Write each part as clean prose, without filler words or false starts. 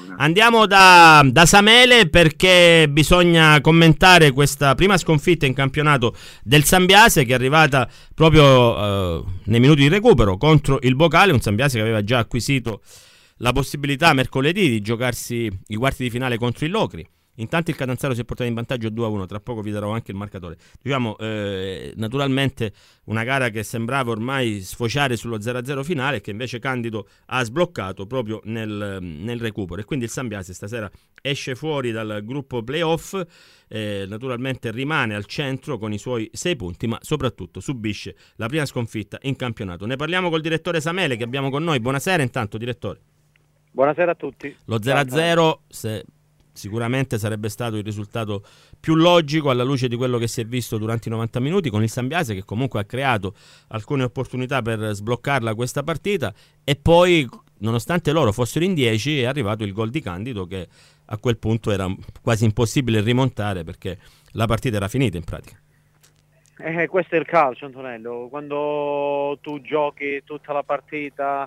Andiamo da Samele, perché bisogna commentare questa prima sconfitta in campionato del Sambiase, che è arrivata proprio nei minuti di recupero contro il Bocale, un Sambiase che aveva già acquisito la possibilità mercoledì di giocarsi i quarti di finale contro il Locri. Intanto il Catanzaro si è portato in vantaggio 2-1, tra poco vi darò anche il marcatore. Diciamo, naturalmente una gara che sembrava ormai sfociare sullo 0-0 finale, che invece Candido ha sbloccato proprio nel recupero, e quindi il Sambiase stasera esce fuori dal gruppo playoff, naturalmente rimane al centro con i suoi 6 punti, ma soprattutto subisce la prima sconfitta in campionato. Ne parliamo col direttore Samele, che abbiamo con noi. Buonasera intanto, direttore. Buonasera a tutti. Lo 0-0 sicuramente sarebbe stato il risultato più logico alla luce di quello che si è visto durante i 90 minuti con il Sambiase, che comunque ha creato alcune opportunità per sbloccarla questa partita, e poi nonostante loro fossero in 10 è arrivato il gol di Candido, che a quel punto era quasi impossibile rimontare perché la partita era finita in pratica. Questo è il calcio, Antonello, quando tu giochi tutta la partita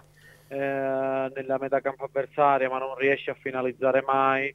nella metà campo avversaria ma non riesci a finalizzare mai,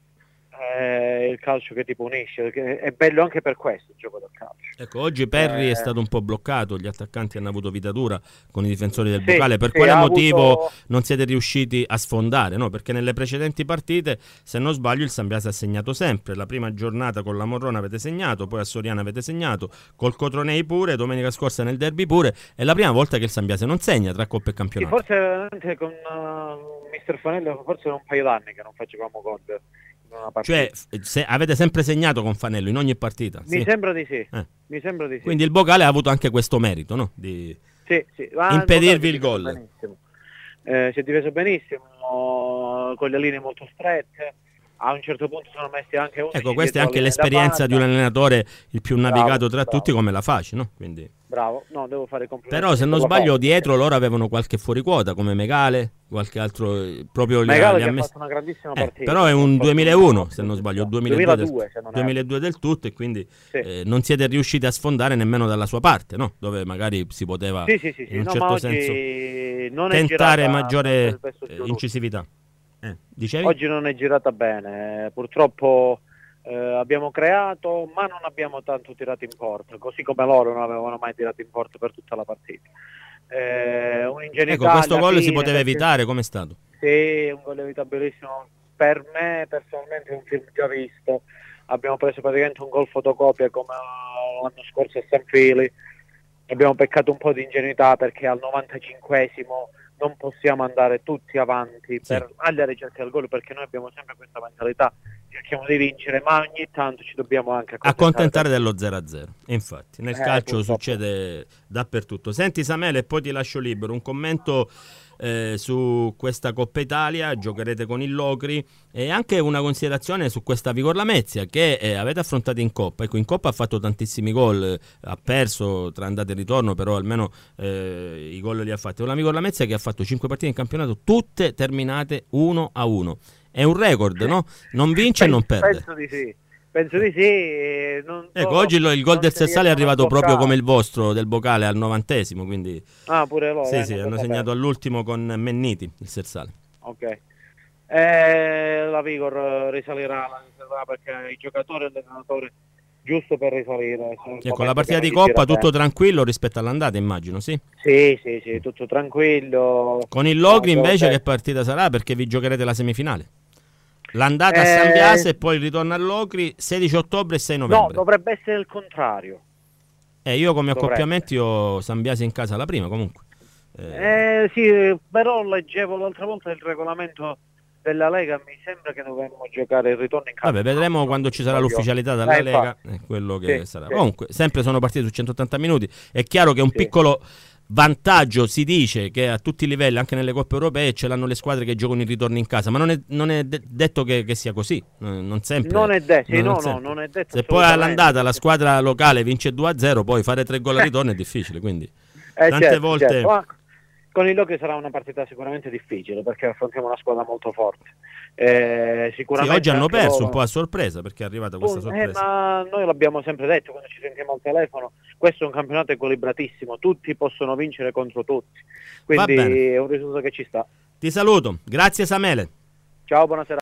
il calcio che ti punisce. È bello anche per questo il gioco del calcio. Ecco, oggi Perri è stato un po' bloccato, gli attaccanti hanno avuto vita dura con i difensori del Bocale. Per quale motivo non siete riusciti a sfondare? No, perché nelle precedenti partite, se non sbaglio, il Sambiase ha segnato sempre. La prima giornata con la Morrona avete segnato, poi a Soriana avete segnato, col Cotronei pure, domenica scorsa nel derby pure. È la prima volta che il Sambiase non segna tra Coppa e Campionato. Sì, forse anche con Mister Fanello, forse un paio d'anni che non facevamo gol. Cioè, avete sempre segnato con Fanello in ogni partita? Mi sembra di sì. Mi sembra di sì. Quindi il Bocale ha avuto anche questo merito, no? Di impedirvi il gol. Si è difeso benissimo, con le linee molto strette. A un certo punto sono messi anche 11. Ecco, questa è anche l'esperienza di un allenatore il più navigato tra tutti, come la Faci, no? Quindi... Bravo, no, devo fare complimenti. Però se non sbaglio dietro loro avevano qualche fuoriquota, come Megale, qualche altro, proprio Megale che ha fatto una grandissima partita. Però è un 2001, se non sbaglio, 2002 del tutto, e quindi non siete riusciti a sfondare nemmeno dalla sua parte, no? Dove magari si poteva in un certo senso tentare maggiore incisività. Dicevi? Oggi non è girata bene, purtroppo abbiamo creato ma non abbiamo tanto tirato in porta, così come loro non avevano mai tirato in porta per tutta la partita. Un'ingenuità. Ecco, questo gol si poteva evitare, com'è stato? Sì, un gol evitabilissimo. Per me personalmente è un film già visto. Abbiamo preso praticamente un gol fotocopia come l'anno scorso a San Fili. Abbiamo peccato un po' di ingenuità perché al 95esimo non possiamo andare tutti avanti alla ricerca del gol, perché noi abbiamo sempre questa mentalità, cerchiamo di vincere, ma ogni tanto ci dobbiamo anche accontentare dello 0-0. Infatti nel calcio succede dappertutto. Senti Samele, e poi ti lascio libero, un commento su questa Coppa Italia. Giocherete con il Locri, e anche una considerazione su questa Vigor Lamezia che avete affrontato in Coppa. Ecco, in Coppa ha fatto tantissimi gol, ha perso tra andata e ritorno, però almeno i gol li ha fatti. Una Vigor Lamezia che ha fatto 5 partite in campionato, tutte terminate 1-1. È un record, no? Non vince e non perde. Penso di sì. Ecco, oggi il gol del Sessale è arrivato proprio come il vostro del Bocale al 90esimo, quindi pure loro. Sì, hanno segnato all'ultimo con Menniti il Sessale. Ok. La Vigor risalirà perché i giocatori e l'allenatore giusto per risalire. Ecco, la partita di Coppa tutto tranquillo rispetto all'andata, immagino, sì? Sì, tutto tranquillo. Con il Locri invece che partita sarà, perché vi giocherete la semifinale? L'andata a San Biase e poi il ritorno a Locri 16 ottobre e 6 novembre. No, dovrebbe essere il contrario. Io come accoppiamenti ho San Biase in casa la prima comunque. Sì, però leggevo l'altra volta il regolamento della Lega, mi sembra che dovremmo giocare il ritorno in casa. Vabbè, vedremo quando ci sarà l'ufficialità dalla Lega, quello che sarà. Comunque, sempre sono partite su 180 minuti. È chiaro che un piccolo vantaggio si dice che a tutti i livelli, anche nelle coppe europee, ce l'hanno le squadre che giocano il ritorno in casa, ma non è detto che sia così. Non sempre. Non è detto. Non è detto. Se poi all'andata la squadra locale vince 2-0, poi fare 3 gol al ritorno è difficile, quindi tante volte. Certo. Con il Locri sarà una partita sicuramente difficile perché affrontiamo una squadra molto forte. Sicuramente oggi hanno perso un po' a sorpresa, perché è arrivata questa sorpresa. Ma noi l'abbiamo sempre detto quando ci sentiamo al telefono, questo è un campionato equilibratissimo, tutti possono vincere contro tutti, quindi è un risultato che ci sta. Ti saluto, grazie Samele. Ciao, buonasera.